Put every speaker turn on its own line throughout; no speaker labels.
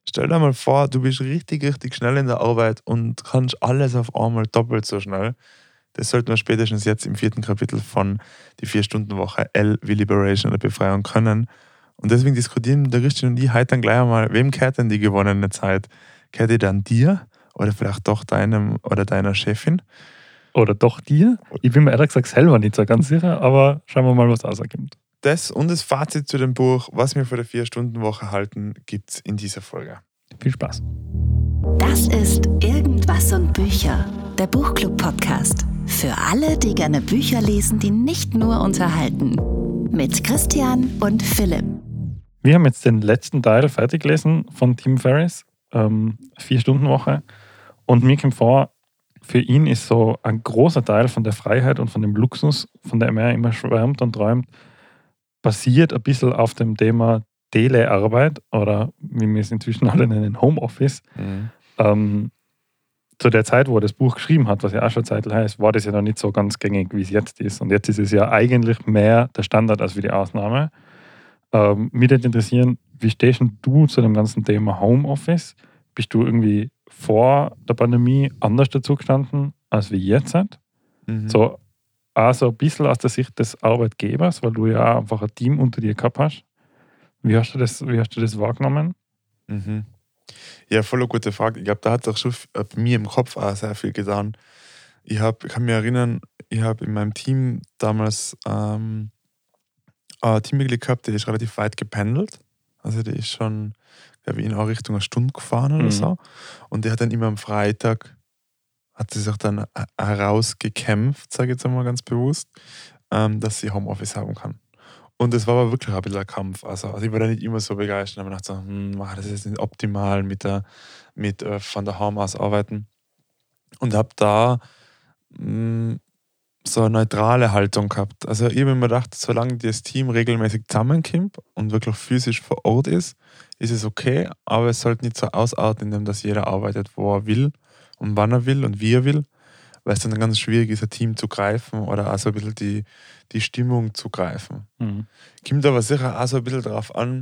Stell dir mal vor, du bist richtig, richtig schnell in der Arbeit und kannst alles auf einmal doppelt so schnell. Das sollten wir spätestens jetzt im 4. Kapitel von die 4-Stunden-Woche L wie Liberation oder Befreiung können. Und deswegen diskutieren der Christian und ich heute dann gleich einmal, wem gehört denn die gewonnene Zeit? Gehört die dann dir oder vielleicht doch deinem oder deiner Chefin?
Oder doch dir? Ich bin mir ehrlich gesagt selber nicht so ganz sicher, aber schauen wir mal, was rauskommt.
Das und das Fazit zu dem Buch, was wir von der 4-Stunden-Woche halten, gibt es in dieser Folge.
Viel Spaß.
Das ist Irgendwas und Bücher, der Buchclub-Podcast. Für alle, die gerne Bücher lesen, die nicht nur unterhalten. Mit Christian und Philipp.
Wir haben jetzt den letzten Teil fertig gelesen von Tim Ferriss, 4-Stunden-Woche. Und mir kommt vor, für ihn ist so ein großer Teil von der Freiheit und von dem Luxus, von dem er immer schwärmt und träumt, basiert ein bisschen auf dem Thema Telearbeit oder wie wir es inzwischen alle nennen, Homeoffice. Zu der Zeit, wo er das Buch geschrieben hat, was ja auch schon Zeit her ist, war das ja noch nicht so ganz gängig, wie es jetzt ist. Und jetzt ist es ja eigentlich mehr der Standard als wie die Ausnahme. Mich würde interessieren, wie stehst du zu dem ganzen Thema Homeoffice? Bist du irgendwie vor der Pandemie anders dazu gestanden, als wie jetzt? So, auch ein bisschen aus der Sicht des Arbeitgebers, weil du ja auch einfach ein Team unter dir gehabt hast. Wie hast du das wahrgenommen?
Ja, voll eine gute Frage. Ich glaube, da hat es auch schon bei mir im Kopf auch sehr viel getan. Ich kann mich erinnern, ich habe in meinem Team damals ein Teammitglied gehabt, der ist relativ weit gependelt. Also der ist schon, glaube ich, in eine Richtung eine Stunde gefahren oder so. Und der hat dann immer am Freitag, hat sie sich dann herausgekämpft, sage ich jetzt einmal ganz bewusst, dass sie Homeoffice haben kann. Und das war aber wirklich ein bisschen ein Kampf. Also ich war da nicht immer so begeistert, aber ich dachte so, das ist nicht optimal mit von der Home aus arbeiten. Und habe da so eine neutrale Haltung gehabt. Also ich habe mir gedacht, solange das Team regelmäßig zusammenkommt und wirklich physisch vor Ort ist es okay, aber es sollte nicht so ausarten, indem dass jeder arbeitet, wo er will und wann er will und wie er will, weil es dann ganz schwierig ist, ein Team zu greifen oder auch so ein bisschen die Stimmung zu greifen. Kommt aber sicher auch so ein bisschen darauf an,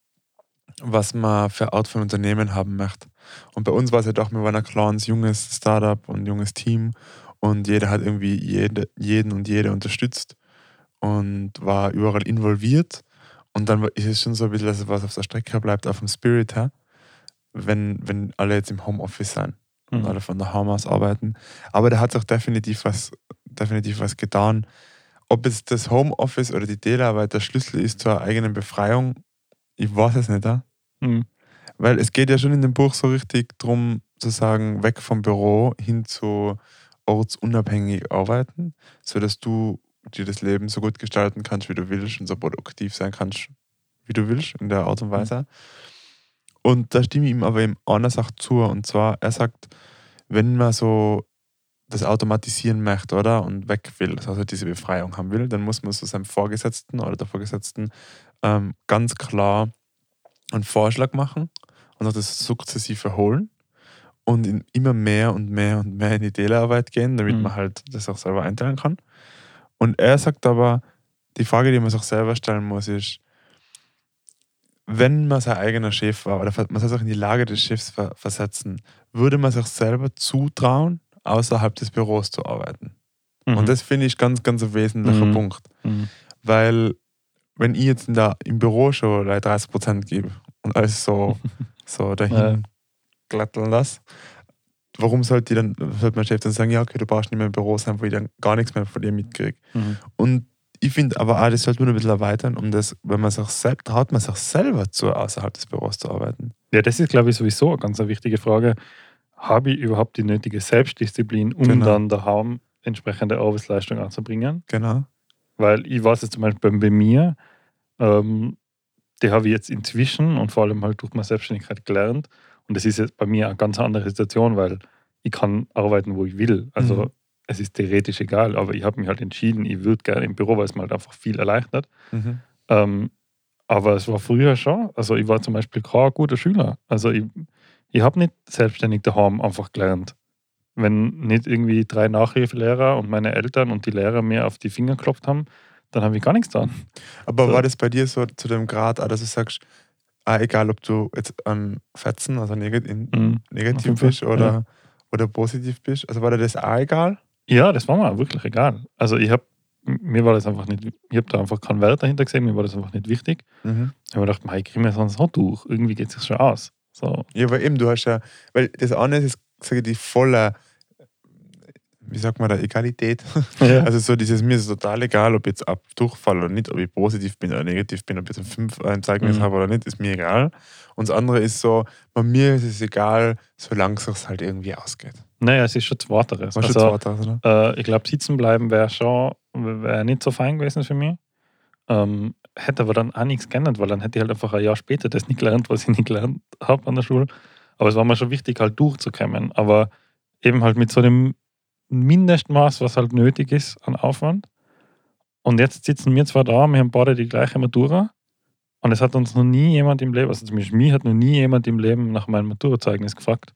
was man für eine Art von Unternehmen haben möchte. Und bei uns war es ja doch, wir waren ein kleines, junges Startup und junges Team und jeder hat irgendwie jeden und jede unterstützt und war überall involviert. Und dann ist es schon so ein bisschen, dass was auf der Strecke bleibt, auf dem Spirit her, wenn alle jetzt im Homeoffice sind und alle von der Home aus arbeiten. Aber da hat es auch definitiv was getan. Ob jetzt das Homeoffice oder die Telearbeit der Schlüssel ist zur eigenen Befreiung, ich weiß es nicht. Weil es geht ja schon in dem Buch so richtig darum, zu sagen, weg vom Büro hin zu ortsunabhängig arbeiten, sodass du dir das Leben so gut gestalten kannst, wie du willst und so produktiv sein kannst, wie du willst, in der Art und Weise. Und da stimme ich ihm aber eben einer Sache zu, und zwar, er sagt, wenn man so das automatisieren möchte, oder? Und weg will, also diese Befreiung haben will, dann muss man so seinem Vorgesetzten oder der Vorgesetzten ganz klar einen Vorschlag machen und auch das sukzessive holen und immer mehr und mehr und mehr in die Telearbeit gehen, damit man halt das auch selber einteilen kann. Und er sagt aber, die Frage, die man sich selber stellen muss, ist, wenn man sein eigener Chef war, oder man soll sich in die Lage des Chefs versetzen, würde man sich selber zutrauen, außerhalb des Büros zu arbeiten? Und das finde ich ganz, ganz ein wesentlicher Punkt. Weil, wenn ich jetzt im Büro schon 30% gebe und alles so dahin glatteln lasse, warum sollte mein Chef dann sagen, ja, okay, du brauchst nicht mehr im Büro sein, wo ich dann gar nichts mehr von dir mitkriege. Und ich finde aber auch, das sollte man ein bisschen erweitern, wenn man sich traut man sich selber zu, außerhalb des Büros zu arbeiten.
Ja, das ist, glaube ich, sowieso eine ganz wichtige Frage. Habe ich überhaupt die nötige Selbstdisziplin, um dann daheim entsprechende Arbeitsleistung anzubringen?
Genau.
Weil ich weiß jetzt zum Beispiel bei mir, die habe ich jetzt inzwischen und vor allem halt durch meine Selbstständigkeit gelernt. Und das ist jetzt bei mir eine ganz andere Situation, weil ich kann arbeiten, wo ich will. Also es ist theoretisch egal, aber ich habe mich halt entschieden, ich würde gerne im Büro, weil es mir halt einfach viel erleichtert. Aber es war früher schon, also ich war zum Beispiel kein guter Schüler. Also ich habe nicht selbstständig daheim einfach gelernt. Wenn nicht irgendwie 3 Nachhilfelehrer und meine Eltern und die Lehrer mir auf die Finger geklopft haben, dann habe ich gar nichts getan.
Aber war das bei dir so zu dem Grad, dass du sagst, auch egal, ob du jetzt Fetzen, also
Auf
negativ
jeden Fall,
bist oder positiv bist. Also war dir das auch egal?
Ja, das war mir wirklich egal. Also mir war das einfach nicht, ich habe da einfach keinen Wert dahinter gesehen, mir war das einfach nicht wichtig.
Mhm.
Ich habe mir gedacht, ich kriege mir sonst so durch. Irgendwie geht es sich schon aus. So.
Ja, weil eben, du hast ja, weil das eine ist, sage ich, die volle, wie sagt man da, Egalität.
Ja.
Also so dieses, mir ist es total egal, ob jetzt ab Durchfall oder nicht, ob ich positiv bin oder negativ bin, ob ich jetzt ein 5 ein Zeugnis habe oder nicht, ist mir egal. Und das andere ist so, bei mir ist es egal, solange es sich halt irgendwie ausgeht.
Naja, es ist schon Zweiteres.
Was schon zweiter, oder?
Ich glaube, sitzen bleiben wäre nicht so fein gewesen für mich. Hätte aber dann auch nichts geändert, weil dann hätte ich halt einfach ein Jahr später das nicht gelernt, was ich nicht gelernt habe an der Schule. Aber es war mir schon wichtig, halt durchzukommen. Aber eben halt mit so einem Mindestmaß, was halt nötig ist an Aufwand. Und jetzt sitzen wir zwar da, wir haben beide die gleiche Matura. Und es hat uns noch nie jemand im Leben, also zumindest mich hat noch nie jemand im Leben nach meinem Maturazeugnis gefragt.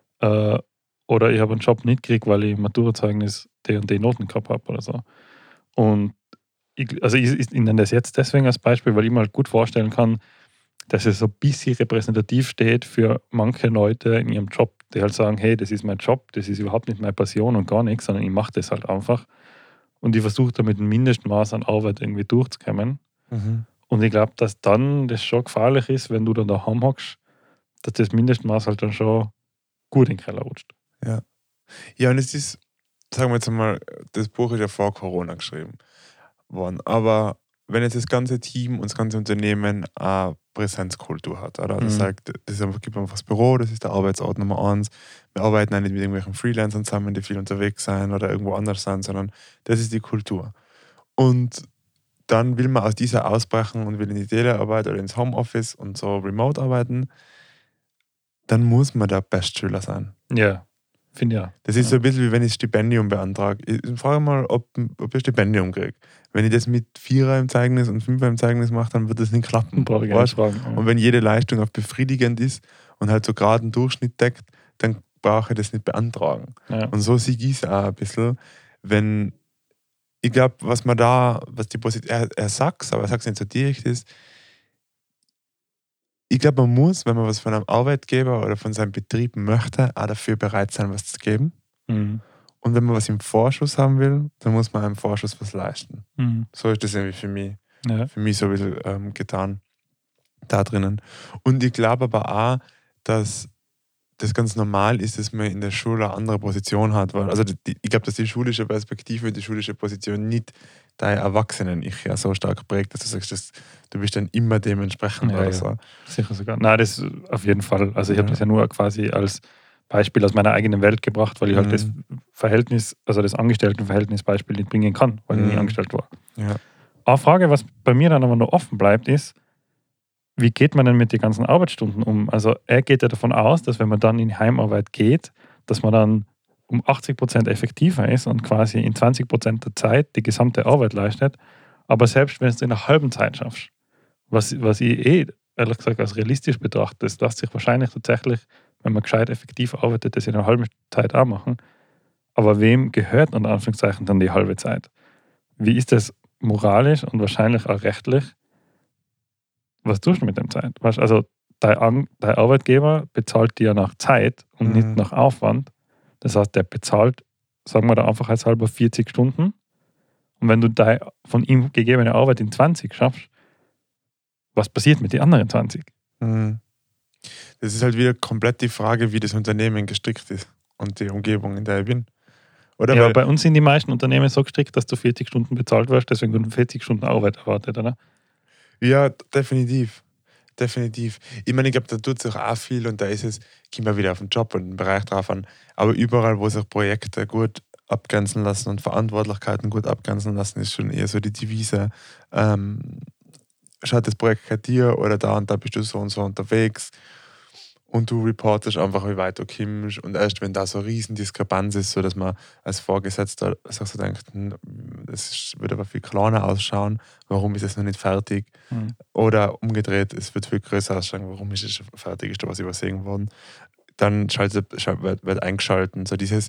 Oder ich habe einen Job nicht gekriegt, weil ich im Maturazeugnis die und die Noten gehabt habe oder so. Und ich nenne das jetzt deswegen als Beispiel, weil ich mir halt gut vorstellen kann, dass es so ein bisschen repräsentativ steht für manche Leute in ihrem Job, die halt sagen, hey, das ist mein Job, das ist überhaupt nicht meine Passion und gar nichts, sondern ich mache das halt einfach. Und ich versuche da mit einem Mindestmaß an Arbeit irgendwie durchzukommen.
Mhm.
Und ich glaube, dass dann das schon gefährlich ist, wenn du dann daheim hockst, dass das Mindestmaß halt dann schon gut in den Keller rutscht.
Ja, und es ist, sagen wir jetzt einmal, das Buch ist ja vor Corona geschrieben worden. Aber wenn jetzt das ganze Team und das ganze Unternehmen eine Präsenzkultur hat, oder? Das sagt, gibt einfach das Büro, das ist der Arbeitsort Nummer 1. Wir arbeiten auch nicht mit irgendwelchen Freelancern zusammen, die viel unterwegs sein oder irgendwo anders sein, sondern das ist die Kultur. Und dann will man aus dieser ausbrechen und will in die Telearbeit oder ins Homeoffice und so remote arbeiten, dann muss man der Bestschüler sein.
Ja, finde ja.
Das ist so ein bisschen wie wenn ich Stipendium beantrage. Ich frage mal, ob ich ein Stipendium kriege. Wenn ich das mit 4er im Zeugnis und 5er im Zeugnis mache, dann wird das nicht klappen.
Brauche ich gar nicht fragen. Ja.
Und wenn jede Leistung auch befriedigend ist und halt so gerade einen Durchschnitt deckt, dann brauche ich das nicht beantragen.
Ja.
Und so sehe ich es auch ein bisschen, wenn ich glaube, was die Position, er sagt es, aber er sagt es nicht so direkt ist, ich glaube, man muss, wenn man was von einem Arbeitgeber oder von seinem Betrieb möchte, auch dafür bereit sein, was zu geben.
Mhm.
Und wenn man was im Vorschuss haben will, dann muss man im Vorschuss was leisten.
Mhm.
So ist das irgendwie für mich so ein bisschen getan da drinnen. Und ich glaube aber auch, dass das ganz normal ist, dass man in der Schule eine andere Position hat. Weil, also ich glaube, dass die schulische Perspektive und die schulische Position nicht dein Erwachsenen-Ich ja so stark prägt, dass du sagst, du bist dann immer dementsprechend oder so.
Sicher sogar. Nein, das auf jeden Fall. Also ich habe das ja nur quasi als Beispiel aus meiner eigenen Welt gebracht, weil ich halt das Verhältnis, also das Angestelltenverhältnis-Beispiel nicht bringen kann, weil ich nie angestellt war.
Ja.
Eine Frage, was bei mir dann aber noch offen bleibt, ist, wie geht man denn mit den ganzen Arbeitsstunden um? Also er geht ja davon aus, dass wenn man dann in Heimarbeit geht, dass man dann um 80% effektiver ist und quasi in 20% der Zeit die gesamte Arbeit leistet. Aber selbst wenn du es in einer halben Zeit schaffst, was ich ehrlich gesagt als realistisch betrachte, das lässt sich wahrscheinlich tatsächlich, wenn man gescheit effektiv arbeitet, das in einer halben Zeit auch machen. Aber wem gehört unter Anführungszeichen dann die halbe Zeit? Wie ist das moralisch und wahrscheinlich auch rechtlich? Was tust du mit der Zeit? Weißt, also dein Arbeitgeber bezahlt dir nach Zeit und nicht nach Aufwand. Das heißt, der bezahlt, sagen wir da einfach als halber 40 Stunden. Und wenn du deine von ihm gegebene Arbeit in 20 schaffst, was passiert mit den anderen 20?
Das ist halt wieder komplett die Frage, wie das Unternehmen gestrickt ist und die Umgebung, in der ich bin. Oder?
Ja, bei uns sind die meisten Unternehmen so gestrickt, dass du 40 Stunden bezahlt wirst, deswegen wird 40 Stunden Arbeit erwartet, oder?
Ja, definitiv. Definitiv. Ich meine, ich glaube, da tut sich auch viel und da ist es, kommt man wieder auf den Job und den Bereich drauf an. Aber überall, wo sich Projekte gut abgrenzen lassen und Verantwortlichkeiten gut abgrenzen lassen, ist schon eher so die Devise, schaut das Projekt gehört dir oder da und da bist du so und so unterwegs und du reportest einfach, wie weit du kommst und erst wenn da so eine riesen Diskrepanz ist, so dass man als Vorgesetzter sich so denkt, das wird aber viel kleiner ausschauen, warum ist es noch nicht fertig? Oder umgedreht, es wird viel größer ausschauen, warum ist es schon fertig, ist da was übersehen worden? Dann wird eingeschalten, so dieses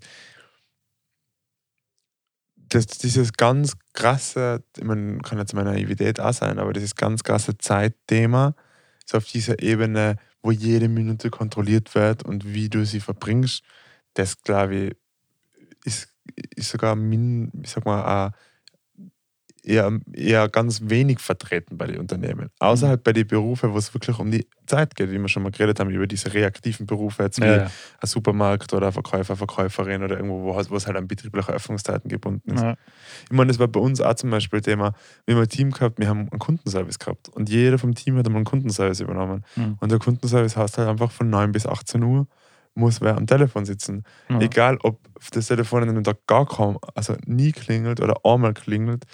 ganz krasse, ich meine, kann jetzt meine Naivität auch sein, aber dieses ganz krasse Zeitthema, so auf dieser Ebene, wo jede Minute kontrolliert wird und wie du sie verbringst, das glaube ich, ist sogar eher ganz wenig vertreten bei den Unternehmen. Außer halt bei den Berufen, wo es wirklich um die Zeit geht, wie wir schon mal geredet haben, über diese reaktiven Berufe, jetzt wie ein Supermarkt oder ein Verkäufer, Verkäuferin oder irgendwo, wo es halt an betriebliche Öffnungszeiten gebunden ist.
Ja.
Ich meine, das war bei uns auch zum Beispiel Thema, wir haben ein Team gehabt, wir haben einen Kundenservice gehabt und jeder vom Team hat einmal einen Kundenservice übernommen. Und der Kundenservice heißt halt einfach von 9 bis 18 Uhr muss wer am Telefon sitzen.
Ja.
Egal, ob das Telefon an einem Tag gar kaum, also nie klingelt oder einmal klingelt,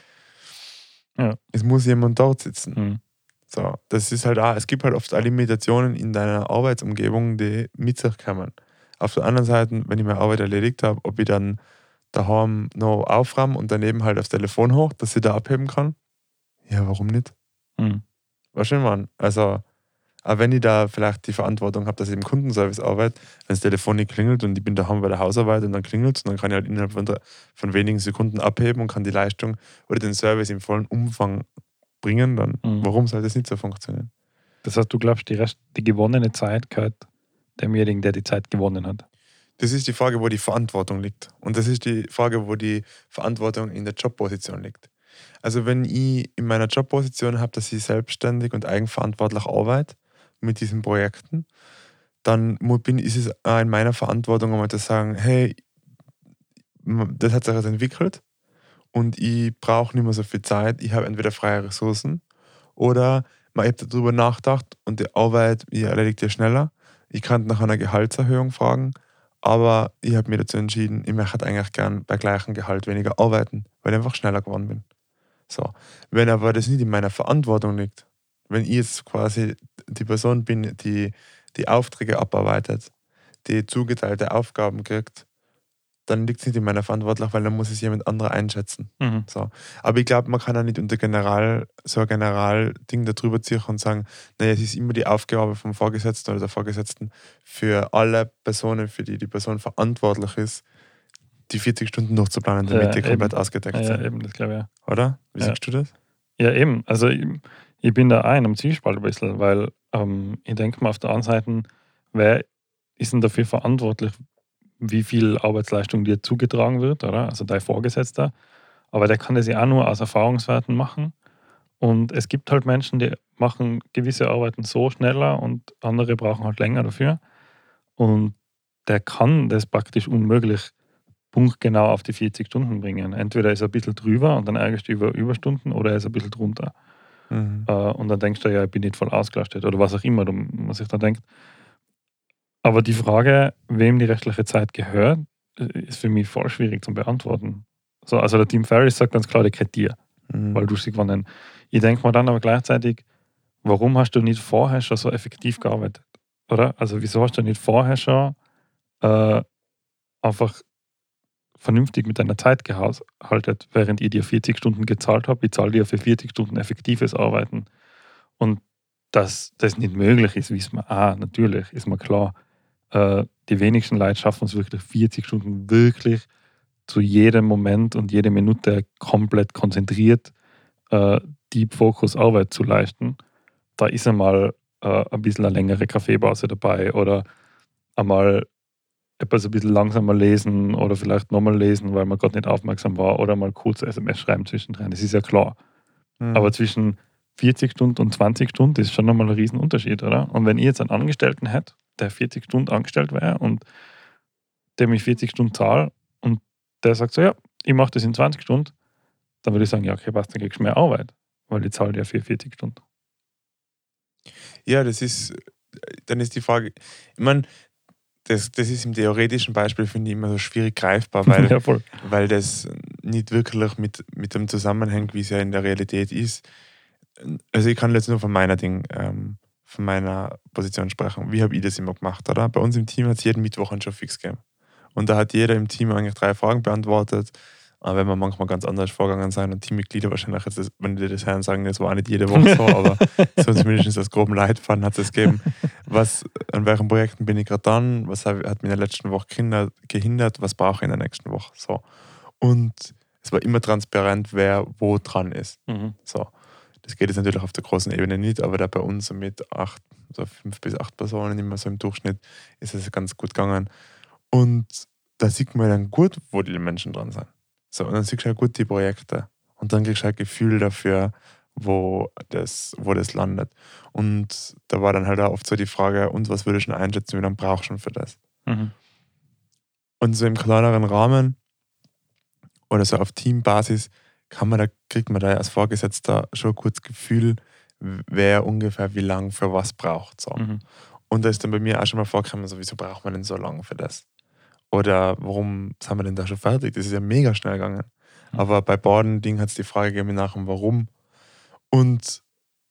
es muss jemand dort sitzen. So, das ist halt auch, es gibt halt oft auch Limitationen in deiner Arbeitsumgebung, die mit sich kommen. Auf der anderen Seite, wenn ich meine Arbeit erledigt habe, ob ich dann daheim noch aufräume und daneben halt aufs Telefon hoch, dass ich da abheben kann, ja, warum nicht? Weißt du, ich meine? Also, auch wenn ich da vielleicht die Verantwortung habe, dass ich im Kundenservice arbeite, wenn das Telefon nicht klingelt und ich bin daheim bei der Hausarbeit und dann klingelt es, dann kann ich halt innerhalb von wenigen Sekunden abheben und kann die Leistung oder den Service im vollen Umfang bringen, dann warum soll das nicht so funktionieren?
Das heißt, du glaubst, die gewonnene Zeit gehört demjenigen, der die Zeit gewonnen hat?
Das ist die Frage, wo die Verantwortung liegt. Und das ist die Frage, wo die Verantwortung in der Jobposition liegt. Also wenn ich in meiner Jobposition habe, dass ich selbstständig und eigenverantwortlich arbeite mit diesen Projekten, dann ist es auch in meiner Verantwortung, einmal zu sagen, hey, das hat sich jetzt entwickelt und ich brauche nicht mehr so viel Zeit, ich habe entweder freie Ressourcen oder ich habe darüber nachgedacht und die Arbeit erledigt ja schneller. Ich kann nach einer Gehaltserhöhung fragen, aber ich habe mir dazu entschieden, ich möchte eigentlich gern bei gleichem Gehalt weniger arbeiten, weil ich einfach schneller geworden bin. So. Wenn aber das nicht in meiner Verantwortung liegt, wenn ich jetzt quasi die Person bin, die die Aufträge abarbeitet, die zugeteilte Aufgaben kriegt, dann liegt es nicht in meiner Verantwortung, weil dann muss es jemand anderer einschätzen. So. Aber ich glaube, man kann auch nicht unter so ein Generalding darüber ziehen und sagen, naja, es ist immer die Aufgabe vom Vorgesetzten oder der Vorgesetzten für alle Personen, für die die Person verantwortlich ist, die 40 Stunden durchzuplanen, damit die komplett ausgedeckt sind.
Ja, eben, das glaube ich auch.
Oder? Wie siehst du das?
Ja, eben. Also ich bin da auch in einem Zwiespalt ein bisschen, weil ich denke mal auf der einen Seite, wer ist denn dafür verantwortlich, wie viel Arbeitsleistung dir zugetragen wird, oder? Also dein Vorgesetzter. Aber der kann das ja auch nur aus Erfahrungswerten machen. Und es gibt halt Menschen, die machen gewisse Arbeiten so schneller und andere brauchen halt länger dafür. Und der kann das praktisch unmöglich punktgenau auf die 40 Stunden bringen. Entweder ist er ein bisschen drüber und dann ärgerst du über Überstunden oder er ist ein bisschen drunter. Und dann denkst du, ja, ich bin nicht voll ausgelastet oder was auch immer man sich da denkt. Aber die Frage, wem die restliche Zeit gehört, ist für mich voll schwierig zu beantworten. So, also der Tim Ferriss sagt ganz klar, die gehört dir, weil du sie gewonnen. Ich denke mir dann aber gleichzeitig, warum hast du nicht vorher schon so effektiv gearbeitet? Oder? Also wieso hast du nicht vorher schon einfach vernünftig mit deiner Zeit gehalten, während ich dir 40 Stunden gezahlt habe? Ich zahle dir für 40 Stunden effektives Arbeiten. Und dass das nicht möglich ist, wissen wir natürlich, ist mir klar. Die wenigsten Leute schaffen es wirklich 40 Stunden wirklich zu jedem Moment und jede Minute komplett konzentriert Deep Focus Arbeit zu leisten. Da ist einmal ein bisschen eine längere Kaffeepause dabei oder einmal etwas ein bisschen langsamer lesen oder vielleicht nochmal lesen, weil man gerade nicht aufmerksam war oder mal kurz SMS schreiben zwischendrin. Das ist ja klar. Aber zwischen 40 Stunden und 20 Stunden ist schon nochmal ein Riesenunterschied, oder? Und wenn ich jetzt einen Angestellten hätte, der 40 Stunden angestellt wäre und der mich 40 Stunden zahlt und der sagt so, ja, ich mache das in 20 Stunden, dann würde ich sagen, ja, okay, passt, dann kriegst du mehr Arbeit, weil ich zahle dir für 40 Stunden.
Ja, dann ist die Frage, ich meine, das ist im theoretischen Beispiel, finde ich, immer so schwierig greifbar, weil das nicht wirklich mit dem zusammenhängt, wie es ja in der Realität ist. Also ich kann jetzt nur von meiner Position sprechen. Wie habe ich das immer gemacht, oder? Bei uns im Team hat es jeden Mittwoch einen Job fix gegeben. Und da hat jeder im Team eigentlich 3 Fragen beantwortet. Aber wenn wir manchmal ganz anders vorgegangen sein und Teammitglieder wahrscheinlich, jetzt, wenn die das hören, sagen, das war nicht jede Woche so, aber so zumindest als groben Leitfaden hat es gegeben. An welchen Projekten bin ich gerade dran? Was hat mich in der letzten Woche gehindert? Was brauche ich in der nächsten Woche? So. Und es war immer transparent, wer wo dran ist. So. Das geht jetzt natürlich auf der großen Ebene nicht, aber da bei uns mit 5 bis 8 Personen immer so im Durchschnitt ist es ganz gut gegangen. Und da sieht man dann gut, wo die Menschen dran sind. So, und dann siehst du halt gut die Projekte. Und dann kriegst du halt ein Gefühl dafür, wo das landet. Und da war dann halt auch oft so die Frage, und was würdest du denn einschätzen, wie lange brauchst du denn für das?
Mhm.
Und so im kleineren Rahmen oder so auf Teambasis kriegt man da als Vorgesetzter schon ein kurzes Gefühl, wer ungefähr wie lange für was braucht. So.
Mhm.
Und da ist dann bei mir auch schon mal vorgekommen, so, wieso braucht man denn so lange für das? Oder warum sind wir denn da schon fertig? Das ist ja mega schnell gegangen.
Mhm.
Aber bei beiden Dingen hat es die Frage gegeben nach dem Warum. Und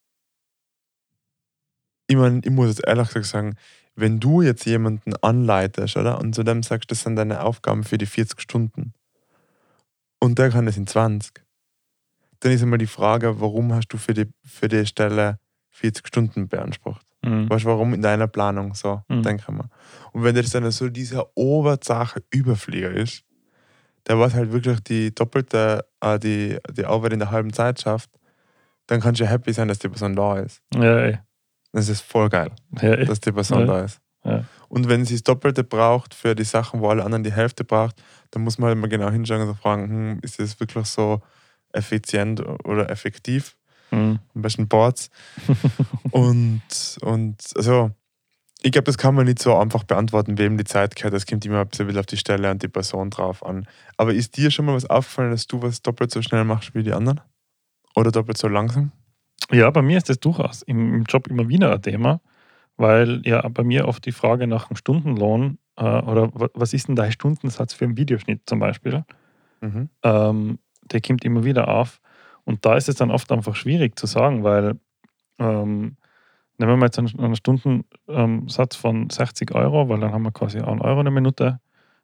ich meine, ich muss jetzt ehrlich gesagt sagen, wenn du jetzt jemanden anleitest, oder? Und zu dem sagst, das sind deine Aufgaben für die 40 Stunden und der kann das in 20, dann ist immer die Frage, warum hast du für die Stelle 40 Stunden beansprucht?
Mhm.
Weißt du, warum in deiner Planung so, denke ich mal. Und wenn das dann so dieser Obersache Überflieger ist, der was halt wirklich die doppelte die Arbeit in der halben Zeit schafft, dann kannst du ja happy sein, dass die Person da ist.
Ja,
Das ist voll geil, dass die Person da ist.
Ja.
Und wenn sie das Doppelte braucht für die Sachen, wo alle anderen die Hälfte braucht, dann muss man halt mal genau hinschauen und so fragen, ist das wirklich so effizient oder effektiv?
Mhm.
Am besten Boards. und also, ich glaube, das kann man nicht so einfach beantworten, wem die Zeit gehört. Das kommt immer ein bisschen auf die Stelle und die Person drauf an. Aber ist dir schon mal was aufgefallen, dass du was doppelt so schnell machst wie die anderen? Oder doppelt so langsam?
Ja, bei mir ist das durchaus im Job immer wieder ein Thema, weil ja bei mir oft die Frage nach dem Stundenlohn oder was ist denn dein Stundensatz für einen Videoschnitt zum Beispiel,
Mhm.
der kommt immer wieder auf. Und da ist es dann oft einfach schwierig zu sagen, weil nehmen wir mal jetzt einen Stundensatz von 60 €, weil dann haben wir quasi 1 € eine Minute.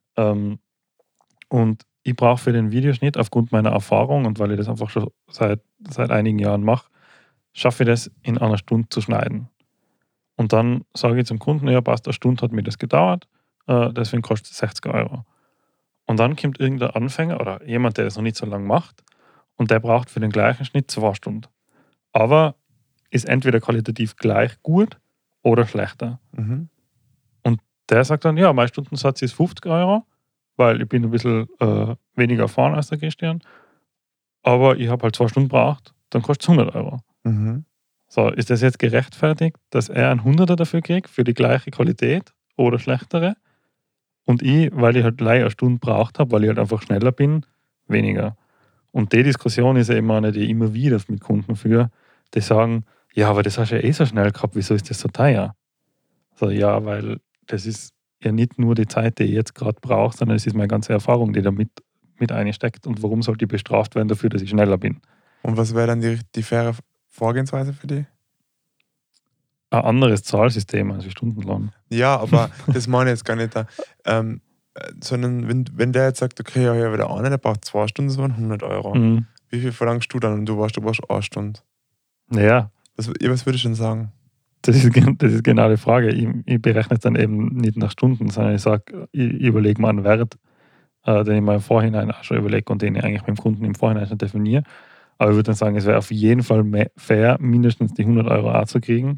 Und ich brauche für den Videoschnitt aufgrund meiner Erfahrung und weil ich das einfach schon seit einigen Jahren mache, schaffe ich das in einer Stunde zu schneiden. Und dann sage ich zum Kunden, ja passt, eine Stunde hat mir das gedauert, deswegen kostet es 60 €. Und dann kommt irgendein Anfänger oder jemand, der das noch nicht so lange macht und der braucht für den gleichen Schnitt 2 Stunden. Aber ist entweder qualitativ gleich gut oder schlechter.
Mhm.
Und der sagt dann, ja, mein Stundensatz ist 50 €, weil ich bin ein bisschen weniger erfahren als der Christian, aber ich habe halt 2 Stunden gebraucht, dann kostet es 100 €.
Mhm.
So, ist das jetzt gerechtfertigt, dass er einen 100er dafür kriegt, für die gleiche Qualität oder schlechtere? Und ich, weil ich halt eine Stunde gebraucht habe, weil ich halt einfach schneller bin, weniger. Und die Diskussion ist ja immer eine, die ich immer wieder mit Kunden führe, die sagen, ja, aber das hast du ja eh so schnell gehabt, wieso ist das so teuer? So, ja, weil das ist ja nicht nur die Zeit, die ich jetzt gerade brauche, sondern es ist meine ganze Erfahrung, die da mit einsteckt. Und warum sollte ich bestraft werden dafür, dass ich schneller bin?
Und was wäre dann die faire Vorgehensweise für die?
Ein anderes Zahlsystem als Stundenlohn.
Ja, aber das meine ich jetzt gar nicht. Sondern wenn der jetzt sagt, okay, ja, der eine, der braucht 2 Stunden, das waren 100 €.
Mhm.
Wie viel verlangst du dann? Und du brauchst 1 Stunde.
Ja,
Was würdest du denn sagen?
das ist genau die Frage. Ich berechne es dann eben nicht nach Stunden, sondern ich sage, ich überlege mir einen Wert, den ich mir im Vorhinein auch schon überlege und den ich eigentlich mit dem Kunden im Vorhinein schon definiere. Aber ich würde dann sagen, es wäre auf jeden Fall fair, mindestens die 100 € auch zu kriegen,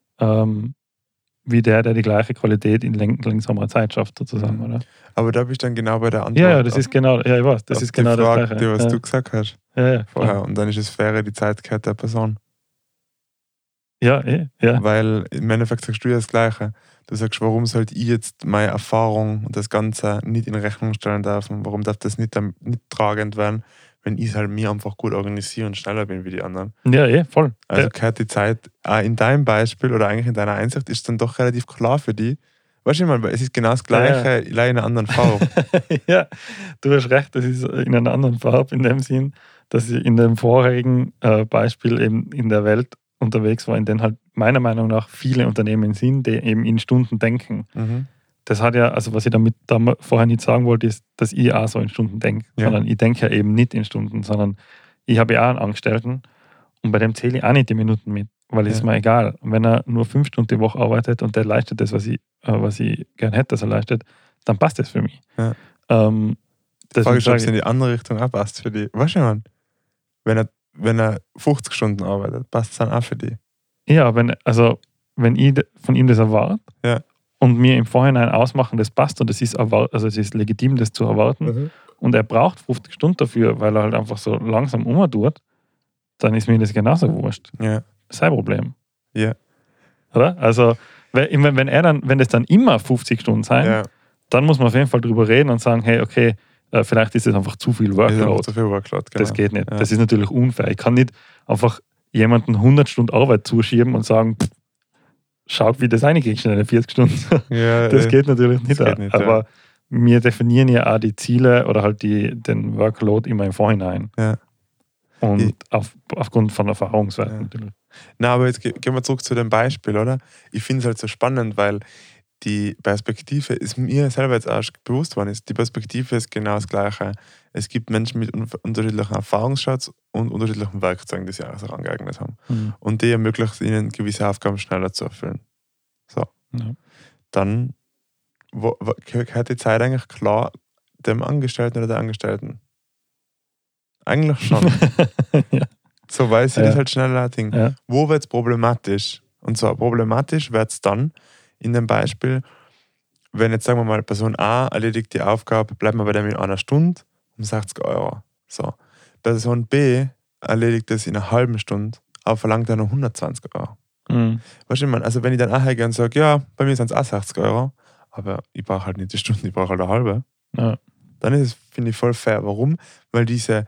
wie der die gleiche Qualität in langsamer Zeit schafft, sozusagen,
Mhm.
oder?
Aber da bist du dann genau bei der Antwort.
Ja, das ist genau, ja, ich weiß, das ist genau
die Frage,
das Gleiche.
was
Ja.
du gesagt hast
Ja,
vorher.
klar.
Und dann ist es faire, die Zeit gehört der Person.
Ja.
Weil im Endeffekt sagst du ja das Gleiche. Du sagst, warum sollte ich jetzt meine Erfahrung und das Ganze nicht in Rechnung stellen dürfen? Warum darf das nicht tragend werden, wenn ich es halt mir einfach gut organisiere und schneller bin wie die anderen?
Ja, voll.
Also gehört die Zeit, auch in deinem Beispiel oder eigentlich in deiner Einsicht, ist dann doch relativ klar für dich. Weißt du, ich meine, es ist genau das Gleiche, in einer anderen Farbe.
Ja, du hast recht, das ist in einer anderen Farbe in dem Sinn, dass ich in dem vorherigen Beispiel eben in der Welt unterwegs war, in denen halt meiner Meinung nach viele Unternehmen sind, die eben in Stunden denken.
Mhm.
Das hat ja, also was ich damit vorher nicht sagen wollte, ist, dass ich auch so in Stunden denke, sondern ich denke ja eben nicht in Stunden, sondern ich habe ja auch einen Angestellten und bei dem zähle ich auch nicht die Minuten mit, weil es ist mir egal. Und wenn er nur 5 Stunden die Woche arbeitet und der leistet das, was ich gern hätte, dass er leistet, dann passt das für mich.
Die Frage ist, ob es in die andere Richtung auch passt für die. Weißt du, man, wenn er wenn er 50 Stunden arbeitet, passt es dann auch für die.
Ja, wenn ich von ihm das erwarte
Ja.
und mir im Vorhinein ausmachen, das passt und es ist legitim, das zu erwarten und er braucht 50 Stunden dafür, weil er halt einfach so langsam tut, dann ist mir das genauso wurscht.
Ja.
Sein Problem.
Ja.
Oder? Also, wenn das dann immer 50 Stunden sein,
Ja.
dann muss man auf jeden Fall drüber reden und sagen, hey, okay, vielleicht ist es einfach zu viel
Ist einfach
Workload.
zu viel Workload, genau.
Das geht nicht.
Ja.
Das ist natürlich unfair. Ich kann nicht einfach jemanden 100 Stunden Arbeit zuschieben und sagen, schau, wie das reinkriegst in eine 40 Stunden.
Ja,
Das geht natürlich nicht.
das geht nicht,
aber wir definieren ja auch die Ziele oder halt den Workload immer im Vorhinein.
Ja.
Und aufgrund von Erfahrungswerten natürlich.
Na, aber jetzt gehen wir zurück zu dem Beispiel, oder? Ich finde es halt so spannend, weil die Perspektive ist mir selber jetzt erst bewusst worden ist. Die Perspektive ist genau das Gleiche. Es gibt Menschen mit unterschiedlichem Erfahrungsschatz und unterschiedlichen Werkzeugen, die sie auch angeeignet haben.
Mhm.
Und die ermöglicht es ihnen, gewisse Aufgaben schneller zu erfüllen. So.
Ja.
Dann gehört die Zeit eigentlich klar dem Angestellten oder der Angestellten? Eigentlich schon.
Ja.
So, weil sie das halt schneller Ding.
Ja.
Wo wird es problematisch? Und zwar problematisch wird es dann in dem Beispiel, wenn jetzt, sagen wir mal, Person A erledigt die Aufgabe, bleibt man bei dem in einer Stunde um 60 Euro. So. Person B erledigt das in einer halben Stunde, aber verlangt dann noch 120 Euro.
Mhm.
Weißt du, ich meine, also wenn ich dann auch hergehe und sage, ja, bei mir sind es auch 60 Euro, aber ich brauche halt nicht die Stunde, ich brauche halt eine halbe,
Ja.
dann ist es, finde ich, voll fair. Warum? Weil diese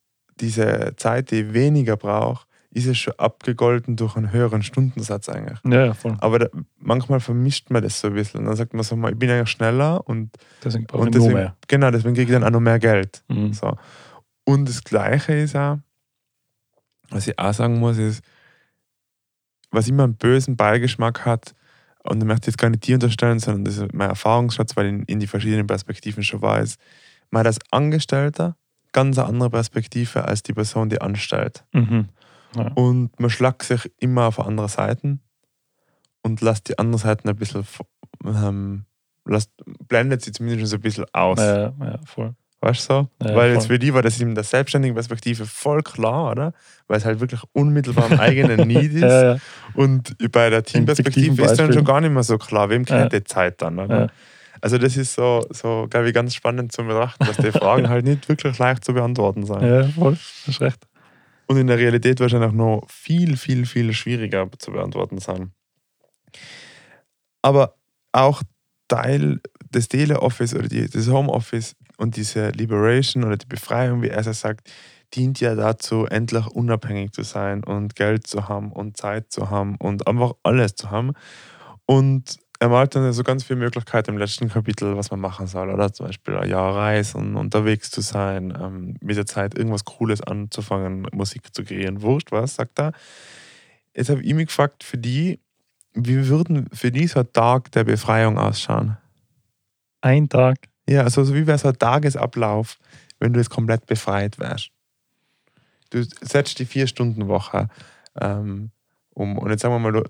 Zeit, die ich weniger brauche, ist es schon abgegolten durch einen höheren Stundensatz eigentlich.
Ja, voll.
Aber manchmal vermischt man das so ein bisschen. Und dann sagt man so, ich bin eigentlich schneller und
Deswegen brauche ich
deswegen,
nur mehr.
genau, deswegen kriege ich dann auch noch mehr Geld.
Mhm.
So. Und das Gleiche ist auch, was ich auch sagen muss, ist, was immer einen bösen Beigeschmack hat, und ich möchte jetzt gar nicht dir unterstellen, sondern das ist mein Erfahrungsschatz, weil ich in die verschiedenen Perspektiven schon weiß, man hat als Angestellter ganz eine andere Perspektive als die Person, die anstellt.
Mhm. Ja.
Und man schlagt sich immer auf andere Seiten und lässt die andere Seiten ein bisschen, blendet sie zumindest so ein bisschen aus.
Ja, voll.
Weißt du so?
Ja,
Weil jetzt
voll.
für die war das in der selbstständigen Perspektive voll klar, oder? Weil es halt wirklich unmittelbar am eigenen Need ist.
Ja.
Und bei der Teamperspektive
fiktiven
ist dann
Beispiel.
schon gar nicht mehr so klar, wem kennt die Zeit dann, oder?
Ja.
Also das ist so glaube ich, ganz spannend zu betrachten, dass die Fragen halt nicht wirklich leicht zu beantworten sind.
Ja, voll. Das ist recht.
Und in der Realität wahrscheinlich noch viel, viel, viel schwieriger zu beantworten sind. Aber auch Teil des Teleoffice oder des Homeoffice und diese Liberation oder die Befreiung, wie er es sagt, dient ja dazu, endlich unabhängig zu sein und Geld zu haben und Zeit zu haben und einfach alles zu haben. Und er malt dann so ganz viele Möglichkeiten im letzten Kapitel, was man machen soll. Oder zum Beispiel ein Jahr reisen, unterwegs zu sein, mit der Zeit irgendwas Cooles anzufangen, Musik zu kreieren. Wurscht was, sagt er. Jetzt habe ich mich gefragt, wie würden für die so ein Tag der Befreiung ausschauen?
Ein Tag.
Ja, also wie wäre so ein Tagesablauf, wenn du jetzt komplett befreit wärst? Du setzt die 4-Stunden-Woche und jetzt sagen wir mal,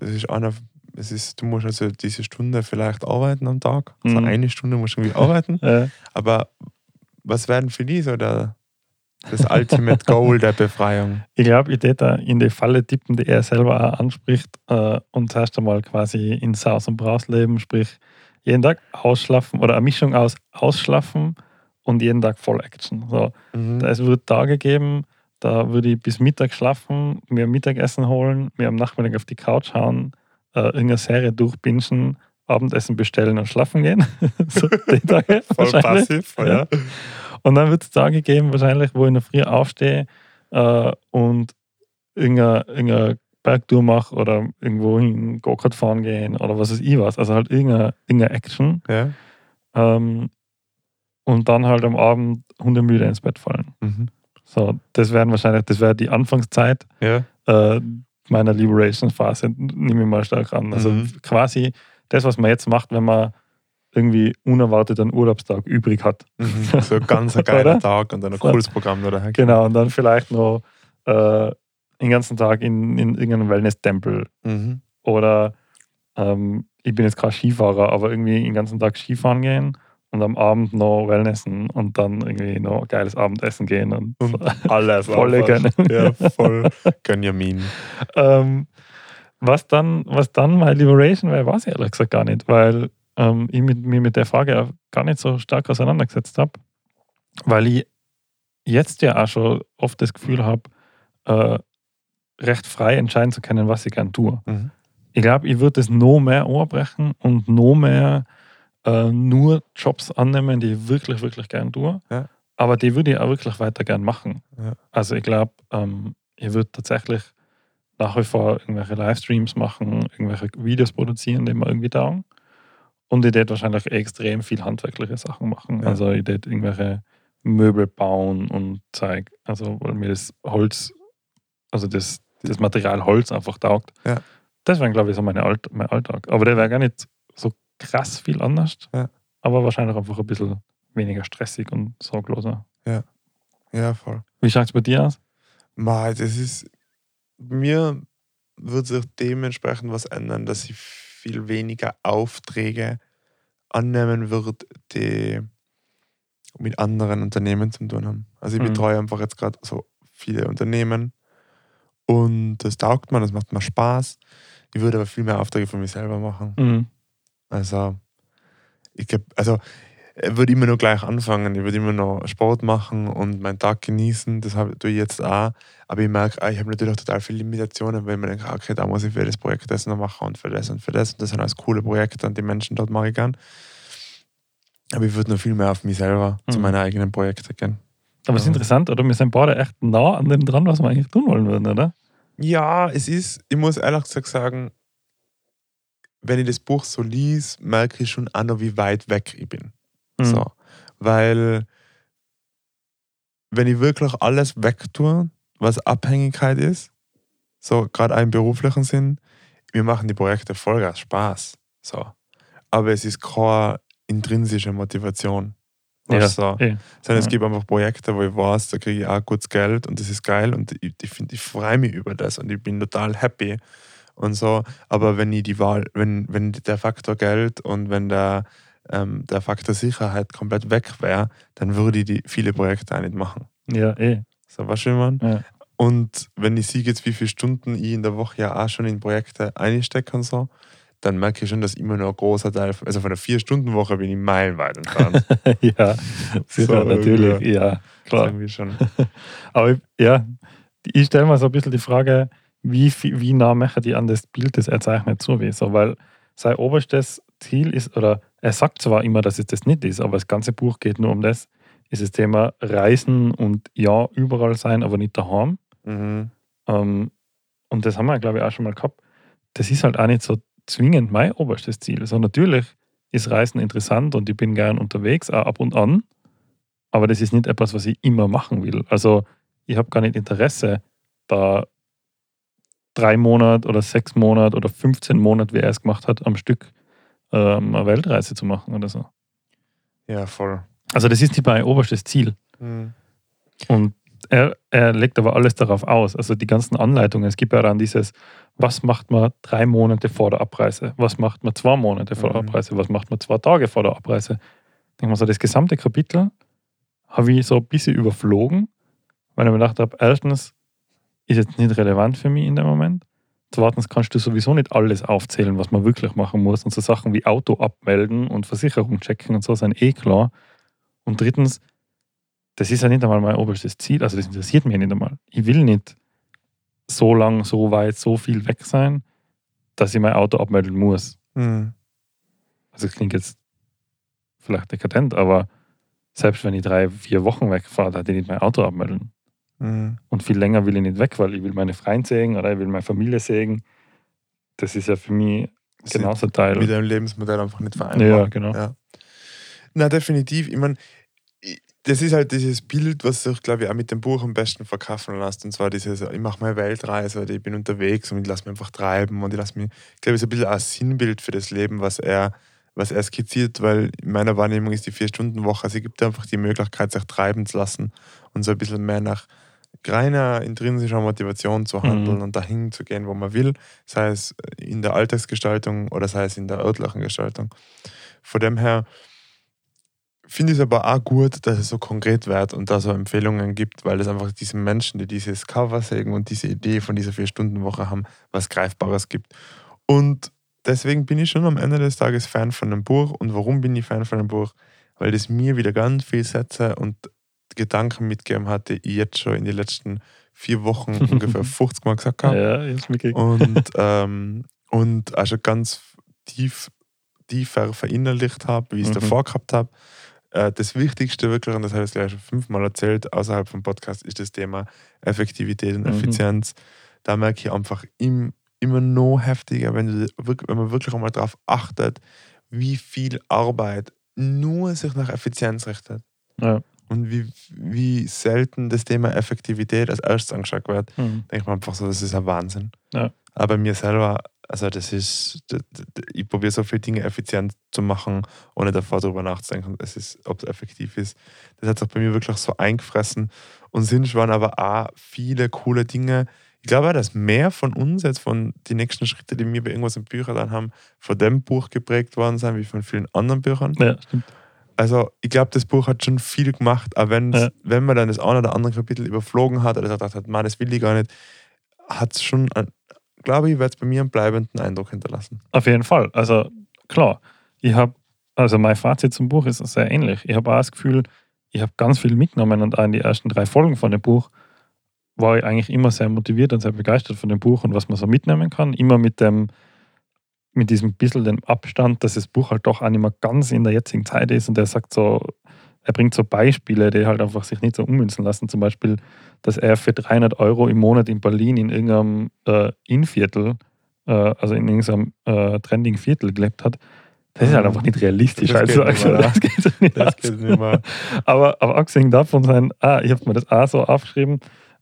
du musst also diese Stunde vielleicht arbeiten am Tag. Also eine Stunde musst du irgendwie arbeiten.
Ja.
Aber was wäre denn für die so das Ultimate Goal der Befreiung?
Ich glaube, ich würde in die Falle tippen, die er selber auch anspricht und zuerst einmal quasi in Saus und Braus leben, sprich jeden Tag ausschlafen oder eine Mischung aus Ausschlafen und jeden Tag voll Action. So. Es wird Tage geben, da würde ich bis Mittag schlafen, mir Mittagessen holen, mir am Nachmittag auf die Couch hauen, irgendeine Serie durchbingen, Abendessen bestellen und schlafen gehen. So die Tage
Voll passiv, ja.
Und dann wird es Tage geben, wahrscheinlich, wo ich in der Früh aufstehe und irgendeine Bergtour mache oder irgendwo hin Go-Kart fahren gehen oder was weiß ich was. Also halt irgendeine Action.
Ja.
Und dann halt am Abend hundemüde ins Bett fallen.
Mhm.
So, das wäre die Anfangszeit
Ja.
meiner Liberation-Phase, nehme ich mal stark an. Also quasi das, was man jetzt macht, wenn man irgendwie unerwartet einen Urlaubstag übrig hat.
So ein ganz geiler Tag und dann ein cooles Programm daher.
Genau, und dann vielleicht noch den ganzen Tag in irgendeinem Wellness-Tempel. Oder ich bin jetzt kein Skifahrer, aber irgendwie den ganzen Tag Skifahren gehen und am Abend noch Wellnessen und dann irgendwie noch geiles Abendessen gehen und
alles
voll gerne.
Ja, voll Gönjamin.
Was dann My Liberation wäre, weiß ich ehrlich gesagt gar nicht, weil ich mich mit der Frage auch gar nicht so stark auseinandergesetzt habe, weil ich jetzt ja auch schon oft das Gefühl habe, recht frei entscheiden zu können, was ich gern tue.
Mhm.
Ich glaube, ich würde es noch mehr anbrechen und noch mehr nur Jobs annehmen, die ich wirklich, wirklich gern tue.
Ja.
Aber die würde ich auch wirklich weiter gern machen.
Ja.
Also ich glaube, ich würde tatsächlich nach wie vor irgendwelche Livestreams machen, irgendwelche Videos produzieren, die mir irgendwie taugen. Und ich würde wahrscheinlich extrem viel handwerkliche Sachen machen.
Ja.
Also ich würde irgendwelche Möbel bauen und Zeug. Also weil mir das Holz, also das Material Holz einfach taugt.
Ja.
Das wäre, glaube ich, so mein Alltag. Aber der wäre gar nicht so krass viel anders.
Ja.
Aber wahrscheinlich einfach ein bisschen weniger stressig und sorgloser.
Ja, voll.
Wie schaut es bei dir aus?
Das ist, mir wird sich dementsprechend was ändern, dass ich viel weniger Aufträge annehmen würde, die mit anderen Unternehmen zu tun haben. Also ich betreue einfach jetzt gerade so viele Unternehmen und das taugt mir, das macht mir Spaß. Ich würde aber viel mehr Aufträge für mich selber machen.
Mhm.
Also ich würde immer noch gleich anfangen. Ich würde immer noch Sport machen und meinen Tag genießen. Das tue ich jetzt auch. Aber ich merke, ich habe natürlich total viele Limitationen, weil ich mir denke, okay, da muss ich für das Projekt das noch machen und für das und für das. Und das sind alles coole Projekte und die Menschen dort mache ich gern. Aber ich würde noch viel mehr auf mich selber, zu meinen eigenen Projekten gehen.
Aber es ist interessant, oder? Wir sind beide echt nah an dem dran, was wir eigentlich tun wollen würden, oder?
Ja, ich muss ehrlich gesagt sagen, wenn ich das Buch so lies, merke ich schon auch noch, wie weit weg ich bin. So. Weil wenn ich wirklich alles wegtue, was Abhängigkeit ist, so gerade auch im beruflichen Sinn, mir machen die Projekte Vollgas Spaß. So. Aber es ist keine intrinsische Motivation. Weißt du, sondern es gibt einfach Projekte, wo ich weiß, da kriege ich auch gutes Geld und das ist geil und ich freue mich über das und ich bin total happy und so. Aber wenn ich wenn der Faktor Geld und wenn der Faktor Sicherheit komplett weg wäre, dann würde ich die viele Projekte auch nicht machen.
Ja,
So, weißt du, wie man?
Ja.
Und wenn ich sehe jetzt, wie viele Stunden ich in der Woche ja auch schon in Projekte einstecke und so, dann merke ich schon, dass immer noch ein großer Teil, also von der 4-Stunden-Woche bin ich meilenweit entfernt.
Ja, sicher, natürlich, ja, klar.
Irgendwie schon.
Aber ich stelle mir so ein bisschen die Frage, wie nah machen die an das Bild, das er zeichnet, so wie so, weil sein oberstes Ziel ist, oder er sagt zwar immer, dass es das nicht ist, aber das ganze Buch geht nur um das, ist das Thema Reisen und ja, überall sein, aber nicht daheim.
Mhm.
Und das haben wir, glaube ich, auch schon mal gehabt. Das ist halt auch nicht so zwingend mein oberstes Ziel. Also natürlich ist Reisen interessant und ich bin gern unterwegs, auch ab und an, aber das ist nicht etwas, was ich immer machen will. Also ich habe gar nicht Interesse, da 3 Monate oder 6 Monate oder 15 Monate, wie er es gemacht hat, am Stück eine Weltreise zu machen oder so.
Ja, voll.
Also das ist nicht mein oberstes Ziel.
Mhm.
Und er legt aber alles darauf aus. Also die ganzen Anleitungen. Es gibt ja dann dieses, was macht man 3 Monate vor der Abreise? Was macht man 2 Monate vor der Abreise? Was macht man 2 Tage vor der Abreise? Ich denke mal so, das gesamte Kapitel habe ich so ein bisschen überflogen, weil ich mir gedacht habe, erstens ist jetzt nicht relevant für mich in dem Moment. Zweitens kannst du sowieso nicht alles aufzählen, was man wirklich machen muss. Und so Sachen wie Auto abmelden und Versicherung checken und so sind klar. Und drittens, das ist ja nicht einmal mein oberstes Ziel. Also das interessiert mich nicht einmal. Ich will nicht so lang, so weit, so viel weg sein, dass ich mein Auto abmelden muss.
Mhm.
Also das klingt jetzt vielleicht dekadent, aber selbst wenn ich 3-4 Wochen wegfahre, dann hätte ich nicht mein Auto abmelden.
Mhm.
Und viel länger will ich nicht weg, weil ich will meine Freunde sehen oder ich will meine Familie sehen. Das ist ja für mich genauso Teil.
Mit einem Lebensmodell einfach nicht vereinbar.
Ja, genau.
Ja. Na, definitiv. Ich meine, das ist halt dieses Bild, was sich, glaube ich, auch mit dem Buch am besten verkaufen lässt. Und zwar dieses, ich mache meine Weltreise oder ich bin unterwegs und ich lasse mich einfach treiben und ich lasse mich, ich glaube, es ist ein bisschen ein Sinnbild für das Leben, was er skizziert, weil in meiner Wahrnehmung ist die 4-Stunden-Woche, also es gibt einfach die Möglichkeit, sich treiben zu lassen und so ein bisschen mehr nach reiner intrinsischer Motivation zu handeln und dahin zu gehen, wo man will, sei es in der Alltagsgestaltung oder sei es in der örtlichen Gestaltung. Von dem her finde es aber auch gut, dass es so konkret wird und da so Empfehlungen gibt, weil es einfach diesen Menschen, die dieses Cover sägen und diese Idee von dieser 4-Stunden-Woche haben, was Greifbares gibt. Und deswegen bin ich schon am Ende des Tages Fan von dem Buch. Und warum bin ich Fan von dem Buch? Weil das mir wieder ganz viele Sätze und Gedanken mitgegeben hat, die ich jetzt schon in den letzten 4 Wochen ungefähr 50 Mal gesagt habe.
Ja, jetzt mitgekriegt.
Und auch schon ganz tiefer verinnerlicht habe, wie ich es davor gehabt habe. Das Wichtigste wirklich, und das habe ich gleich schon 5-mal erzählt, außerhalb vom Podcast, ist das Thema Effektivität und Effizienz. Da merke ich einfach immer noch heftiger, wenn man wirklich einmal darauf achtet, wie viel Arbeit nur sich nach Effizienz richtet.
Ja.
Und wie selten das Thema Effektivität als erstes angeschaut wird, denke ich mir einfach so, das ist ein Wahnsinn.
Ja.
Aber bei mir selber, also ich probiere so viele Dinge effizient zu machen, ohne davor darüber nachzudenken, ob es effektiv ist. Das hat sich bei mir wirklich so eingefressen. Und sind waren aber auch viele coole Dinge. Ich glaube auch, dass mehr von uns jetzt von den nächsten Schritte, die wir bei irgendwas im Bücher dann haben, von dem Buch geprägt worden sind, wie von vielen anderen Büchern.
Ja, stimmt.
Also ich glaube, das Buch hat schon viel gemacht, auch wenn man dann das eine oder andere Kapitel überflogen hat oder gedacht hat, man, das will ich gar nicht, hat es schon, glaube ich, wird es bei mir einen bleibenden Eindruck hinterlassen.
Auf jeden Fall. Also klar, mein Fazit zum Buch ist sehr ähnlich. Ich habe auch das Gefühl, ich habe ganz viel mitgenommen und auch in die ersten 3 Folgen von dem Buch war ich eigentlich immer sehr motiviert und sehr begeistert von dem Buch und was man so mitnehmen kann. Immer mit diesem bisschen dem Abstand, dass das Buch halt doch auch nicht mehr ganz in der jetzigen Zeit ist und er sagt so, er bringt so Beispiele, die halt einfach sich nicht so ummünzen lassen. Zum Beispiel, dass er für 300 € im Monat in Berlin in irgendeinem Innenviertel, also in irgendeinem trendigen Viertel gelebt hat. Das ist halt einfach nicht realistisch. Das geht nicht mehr. Aber abgesehen davon ich habe mir das auch so aufgeschrieben,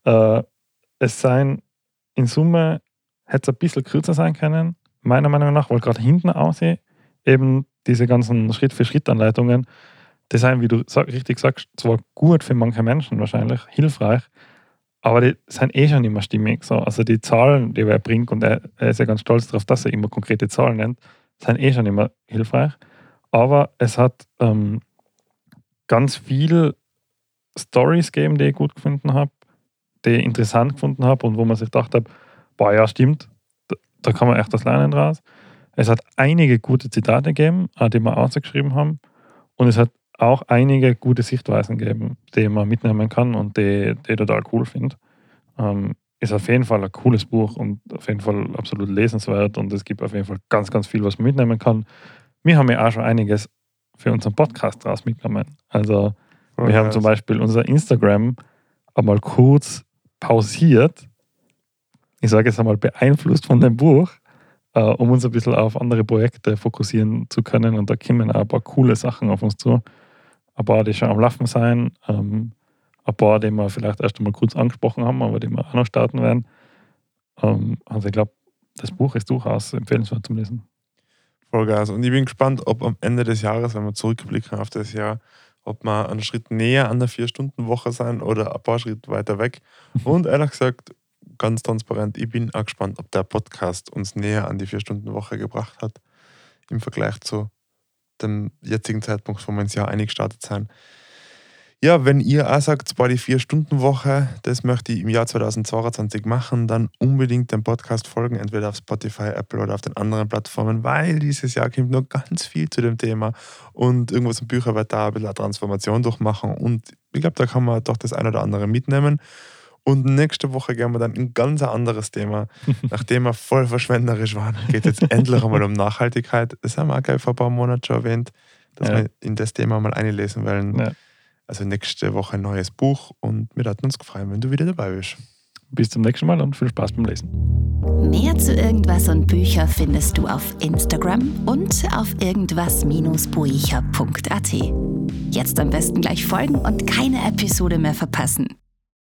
es seien in Summe, hätte es ein bisschen kürzer sein können, meiner Meinung nach, weil gerade hinten aussieht, eben diese ganzen Schritt-für-Schritt-Anleitungen, die sind, wie du richtig sagst, zwar gut für manche Menschen wahrscheinlich, hilfreich, aber die sind schon immer stimmig. So. Also die Zahlen, die er bringt, und er ist ja ganz stolz darauf, dass er immer konkrete Zahlen nennt, sind schon immer hilfreich. Aber es hat ganz viele Storys gegeben, die ich gut gefunden habe, die ich interessant gefunden habe und wo man sich gedacht hat, boah, ja, stimmt, da kann man echt was lernen draus. Es hat einige gute Zitate gegeben, die wir ausgeschrieben haben. Und es hat auch einige gute Sichtweisen gegeben, die man mitnehmen kann und die ich total cool finde. Ist auf jeden Fall ein cooles Buch und auf jeden Fall absolut lesenswert und es gibt auf jeden Fall ganz, ganz viel, was man mitnehmen kann. Wir haben ja auch schon einiges für unseren Podcast draus mitgenommen. Also wir haben zum Beispiel unser Instagram einmal kurz pausiert, ich sage jetzt einmal beeinflusst von dem Buch, um uns ein bisschen auf andere Projekte fokussieren zu können und da kommen auch ein paar coole Sachen auf uns zu. Ein paar, die schon am Laufen sein, ein paar, die wir vielleicht erst einmal kurz angesprochen haben, aber die wir auch noch starten werden. Also ich glaube, das Buch ist durchaus empfehlenswert zum Lesen.
Vollgas. Und ich bin gespannt, ob am Ende des Jahres, wenn wir zurückblicken auf das Jahr, ob wir einen Schritt näher an der 4-Stunden-Woche sein oder ein paar Schritte weiter weg. Und ehrlich gesagt, ganz transparent, ich bin auch gespannt, ob der Podcast uns näher an die 4-Stunden-Woche gebracht hat im Vergleich zu dem jetzigen Zeitpunkt, wo wir ins Jahr eingestartet sind. Ja, wenn ihr auch sagt, die 4-Stunden-Woche, das möchte ich im Jahr 2022 machen, dann unbedingt dem Podcast folgen, entweder auf Spotify, Apple oder auf den anderen Plattformen, weil dieses Jahr kommt noch ganz viel zu dem Thema und irgendwas im Bücher wird da ein bisschen eine Transformation durchmachen und ich glaube, da kann man doch das eine oder andere mitnehmen. Und nächste Woche gehen wir dann in ein ganz anderes Thema. Nachdem wir voll verschwenderisch waren, geht es jetzt endlich einmal um Nachhaltigkeit. Das haben wir auch vor ein paar Monaten schon erwähnt, dass wir in das Thema mal einlesen wollen. Ja. Also nächste Woche ein neues Buch und wir hätten uns gefreut, wenn du wieder dabei bist.
Bis zum nächsten Mal und viel Spaß beim Lesen.
Mehr zu Irgendwas und Bücher findest du auf Instagram und auf irgendwas-buecher.at. Jetzt am besten gleich folgen und keine Episode mehr verpassen.